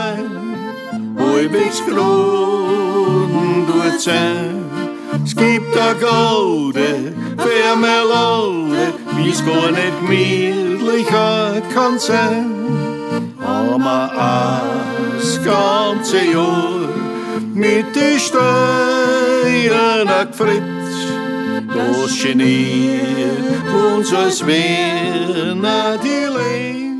Halbwegs Kronen tut sein. Es gibt a Golde für Melode, wie's gar nicht gemütlicher kann sein. Aber das ganze Jahr mit den Steuern gefritzt, das geniert uns, als wenn die Lehn